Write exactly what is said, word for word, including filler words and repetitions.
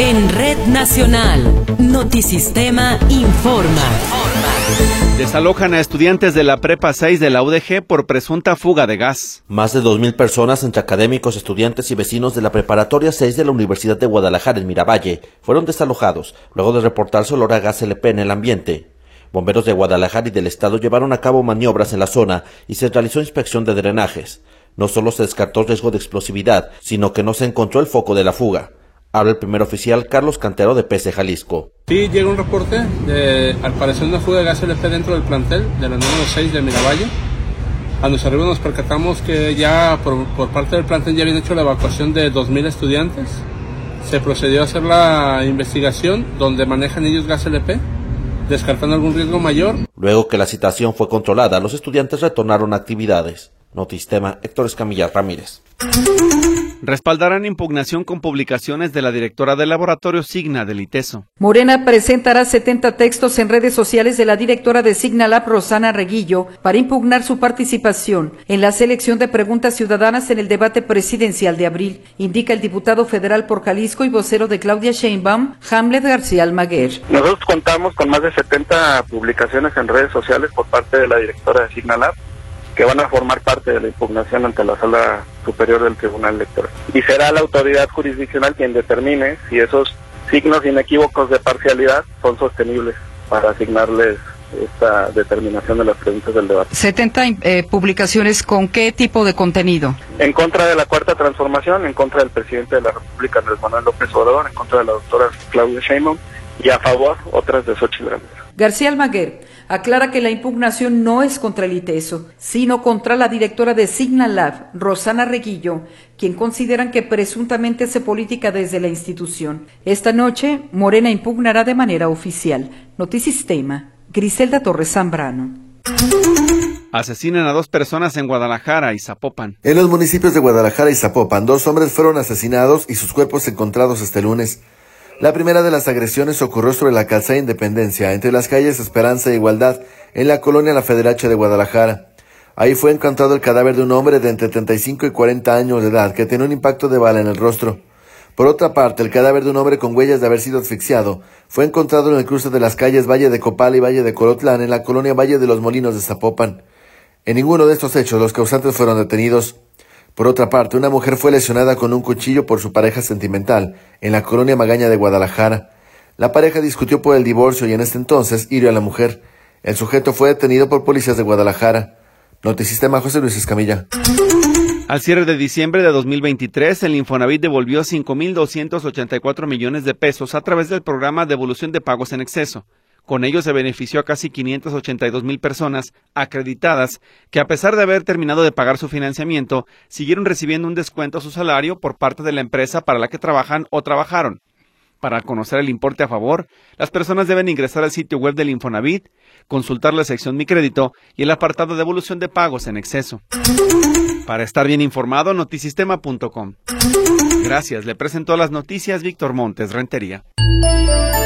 En Red Nacional, Notisistema informa. Desalojan a estudiantes de la Prepa seis de la U D G por presunta fuga de gas. Más de dos mil personas, entre académicos, estudiantes y vecinos de la Preparatoria seis de la Universidad de Guadalajara en Miravalle, fueron desalojados luego de reportarse olor a gas L P en el ambiente. Bomberos de Guadalajara y del estado llevaron a cabo maniobras en la zona y se realizó inspección de drenajes. No solo se descartó riesgo de explosividad, sino que no se encontró el foco de la fuga. Habla el primer oficial Carlos Cantero de P C Jalisco. Sí, llega un reporte de, al parecer, una fuga de gas L P dentro del plantel de la número seis de Miravalle. A nuestro arribo nos percatamos que ya por, por parte del plantel ya habían hecho la evacuación de dos mil estudiantes. Se procedió a hacer la investigación donde manejan ellos gas L P, descartando algún riesgo mayor. Luego que la situación fue controlada, los estudiantes retornaron a actividades. Notisistema, Héctor Escamilla Ramírez. Respaldarán impugnación con publicaciones de la directora del laboratorio Signa del ITESO. Morena presentará setenta textos en redes sociales de la directora de Signalab, Rosana Reguillo, para impugnar su participación en la selección de preguntas ciudadanas en el debate presidencial de abril, indica el diputado federal por Jalisco y vocero de Claudia Sheinbaum, Hamlet García Almaguer. Nosotros contamos con más de setenta publicaciones en redes sociales por parte de la directora de Signalab, que van a formar parte de la impugnación ante la Sala Superior del Tribunal Electoral. Y será la autoridad jurisdiccional quien determine si esos signos inequívocos de parcialidad son sostenibles para asignarles esta determinación de las preguntas del debate. setenta eh, publicaciones, ¿con qué tipo de contenido? En contra de la Cuarta Transformación, en contra del presidente de la República, Andrés Manuel López Obrador, en contra de la doctora Claudia Sheinbaum y a favor otras de Xochitl Gálvez. García Almaguer aclara que la impugnación no es contra el ITESO, sino contra la directora de Signalab, Rosana Reguillo, quien consideran que presuntamente hace política desde la institución. Esta noche, Morena impugnará de manera oficial. Notisistema, Griselda Torres Zambrano. Asesinan a dos personas en Guadalajara y Zapopan. En los municipios de Guadalajara y Zapopan, dos hombres fueron asesinados y sus cuerpos encontrados este lunes. La primera de las agresiones ocurrió sobre la calzada Independencia, entre las calles Esperanza e Igualdad, en la colonia La Federacha de Guadalajara. Ahí fue encontrado el cadáver de un hombre de entre treinta y cinco y cuarenta años de edad, que tenía un impacto de bala en el rostro. Por otra parte, el cadáver de un hombre con huellas de haber sido asfixiado fue encontrado en el cruce de las calles Valle de Copala y Valle de Colotlán, en la colonia Valle de los Molinos de Zapopan. En ninguno de estos hechos los causantes fueron detenidos. Por otra parte, una mujer fue lesionada con un cuchillo por su pareja sentimental en la colonia Magaña de Guadalajara. La pareja discutió por el divorcio y en este entonces hirió a la mujer. El sujeto fue detenido por policías de Guadalajara. Notisistema, José Luis Escamilla. Al cierre de diciembre de dos mil veintitrés, el Infonavit devolvió cinco mil doscientos ochenta y cuatro millones de pesos a través del programa Devolución de Pagos en Exceso. Con ello se benefició a casi quinientas ochenta y dos mil personas acreditadas que, a pesar de haber terminado de pagar su financiamiento, siguieron recibiendo un descuento a su salario por parte de la empresa para la que trabajan o trabajaron. Para conocer el importe a favor, las personas deben ingresar al sitio web del Infonavit, consultar la sección Mi Crédito y el apartado Devolución de Pagos en Exceso. Para estar bien informado, notisistema punto com. Gracias, le presentó las noticias Víctor Montes Rentería.